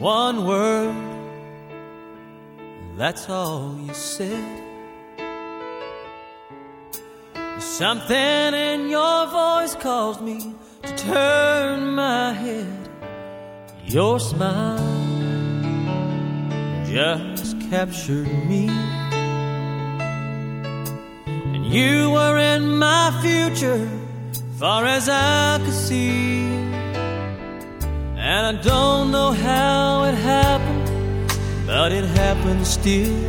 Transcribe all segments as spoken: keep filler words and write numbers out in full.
one word, that's all you said. Something in your voice caused me to turn my head. Your smile just captured me, and you were in my future, far as I could see. And I don't know how it happened, but it happened still.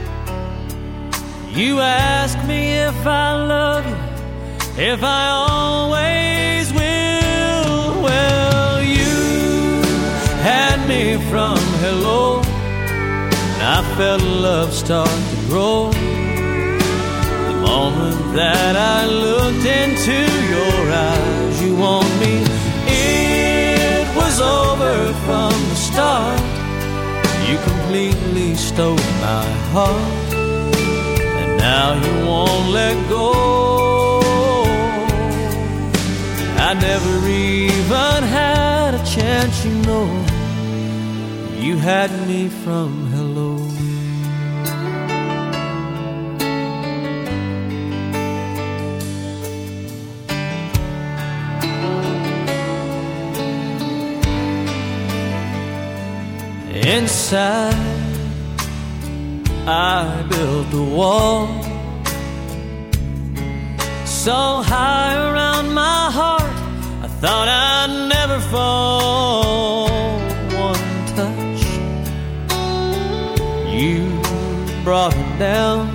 You ask me if I love you, if I always will. Well, you had me from hello, and I felt love start to grow. The moment that I looked into your eyes, you want me. It was over from the start. You completely stole my heart, and now you won't let go. I never even had a chance, you know. You had me from hello. Inside, I built a wall so high around my heart, I thought I'd never fall. One touch, you brought it down.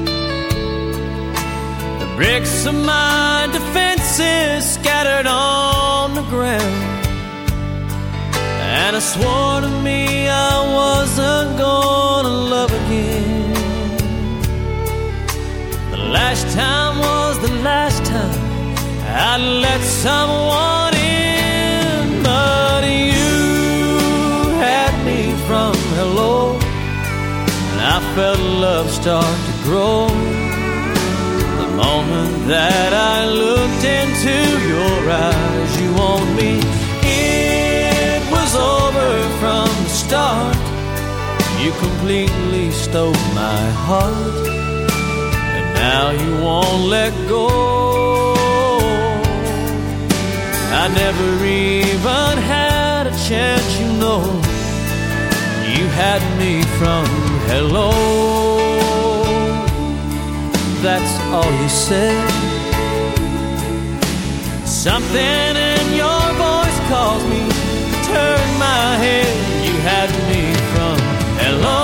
The bricks of my defenses scattered on the ground, and I swore to me I wasn't gonna love again. The last time was the last time I'd let someone in, but you had me from hello, and I felt love start to grow. The moment that I looked into your eyes, you want me. It was over from the start. You completely stole my heart, and now you won't let go. I never even had a chance, you know. You had me from hello, that's all you said. Something in your voice caused me to turn my head. You had me from hello.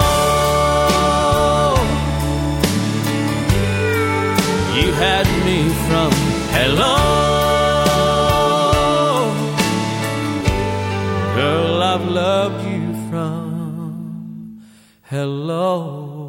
You had me from hello. Girl, I've loved you from hello.